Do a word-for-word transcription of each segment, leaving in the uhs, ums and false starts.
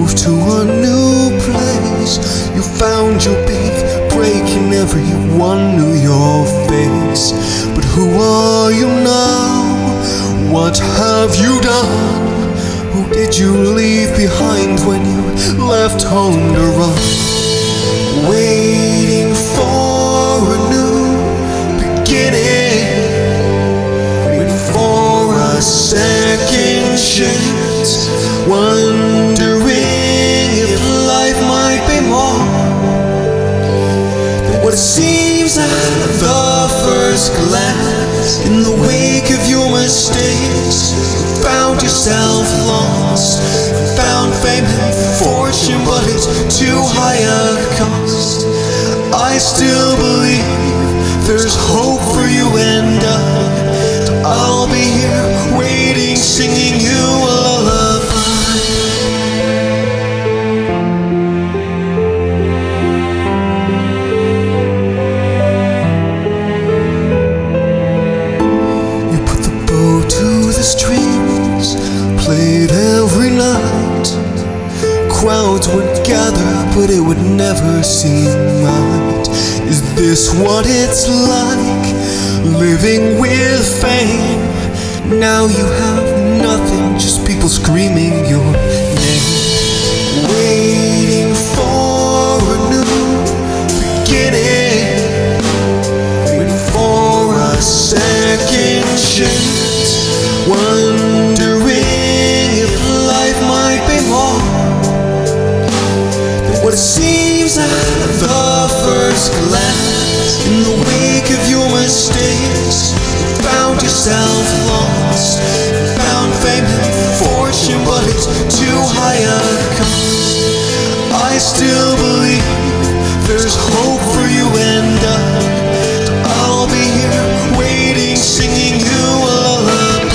moved to a new place. You found your big break and everyone knew your face. But who are you now? What have you done? Who did you leave behind when you left home to run? Waiting for a new beginning, waiting for a second chance, wondering if life might be more than what it seems at the first glance. In the wake of your mistakes, you found yourself lost, you found fame and fortune, but it's too high a cost. I still believe there's hope for you, and I, I'll be here waiting, singing you a lullaby. You put the bow to the strings, played every night. Crowds would gather, but it would never seem right. Is this what it's like, living with fame? Now you have nothing, just people screaming your name. Waiting for a new beginning, waiting for a second chance, wondering if life might be more than what it seems at the first glance. In the wake of your mistakes, you found yourself lost, you found fame and fortune, but it's too high a cost. I still believe there's hope for you, and I, I'll be here waiting, singing you a lullaby.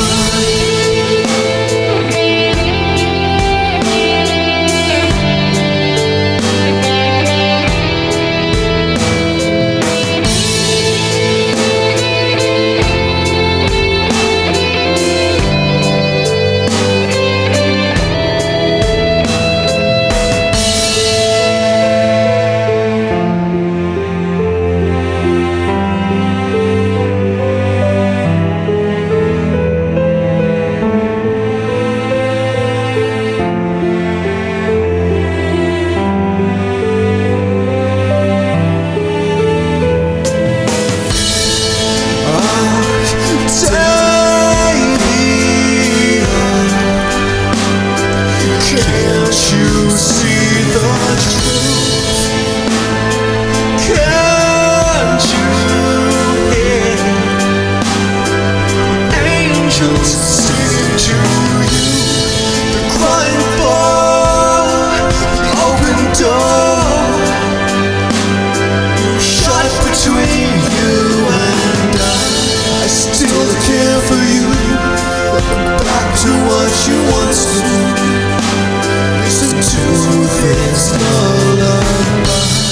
To what you once knew, listen to this lullaby.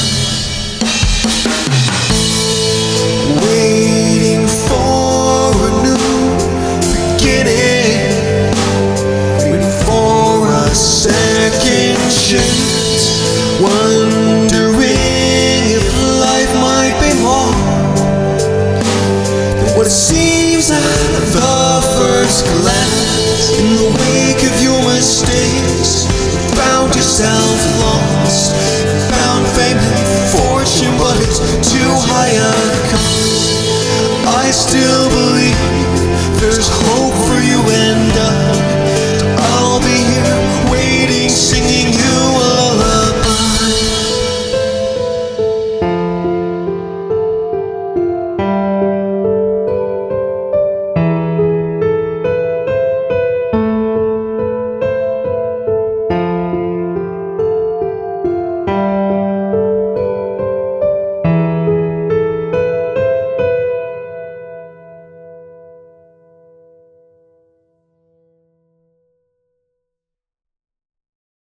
Waiting for a new beginning, waiting for a second chance, wondering if life might be more than what it seems at the first glance. In the wake of your mistakes, you found yourself lost, you found fame and fortune, but it's too high a cost. I still